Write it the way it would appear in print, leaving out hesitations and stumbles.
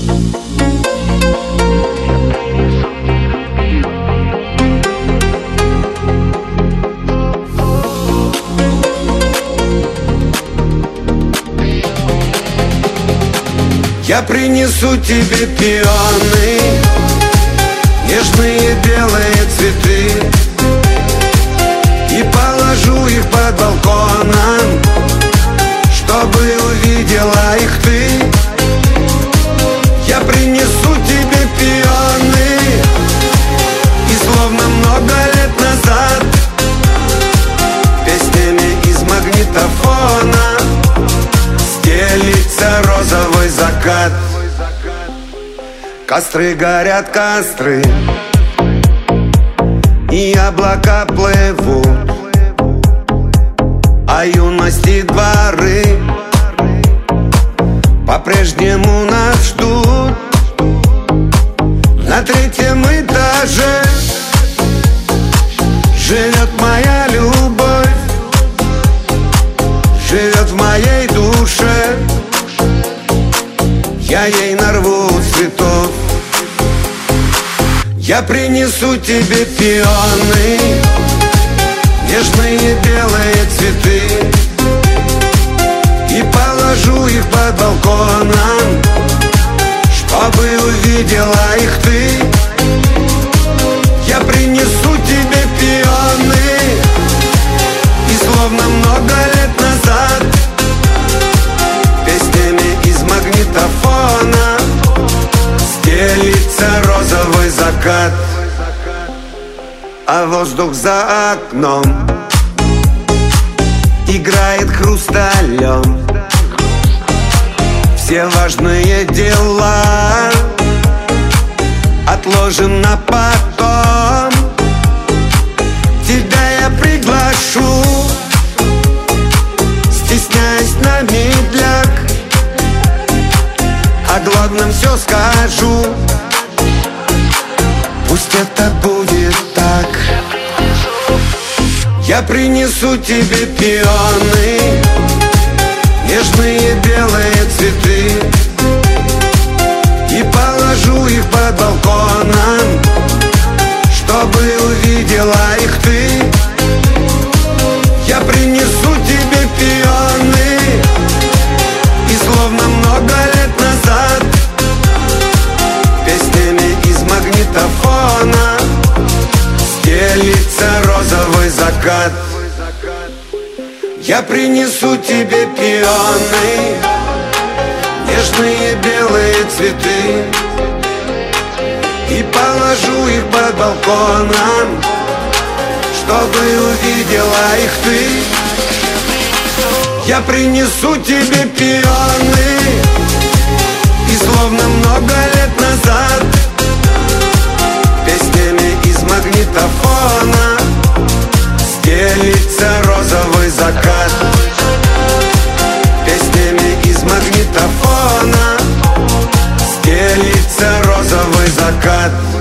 Я принесу тебе пионы, нежные белые цветы, и положу их под балконом, чтобы увидела их ты. Я принесу тебе пионы, и словно много лет назад песнями из магнитофона стелится розовый закат. Костры горят, костры, и облака плывут, а юности дворы по-прежнему нас ждут. На третьем этаже живет моя любовь, живет в моей душе. Я ей нарву цветов. Я принесу тебе пионы, нежные белые цветы, и положу их под балконом, чтобы увидела их ты. Я принесу тебе пионы, и словно много лет назад песнями из магнитофона стелится розовый закат. А воздух за окном играет хрусталем. Все важные дела отложим на потом. Тебя я приглашу, стесняясь на медляк, о главном все скажу. Пусть это будет так. Я принесу тебе пионы, нежные белые цветы, и положу их под балконом, чтобы увидела их ты. Я принесу тебе пионы, и словно много лет назад песнями из магнитофона стелится розовый закат. Я принесу тебе пионы, нежные белые цветы, и положу их под балконом, чтобы увидела их ты. Я принесу тебе пионы, и словно много лет назад песнями из магнитофона стелится розовый закат. Песнями из магнитофона стелится розовый закат.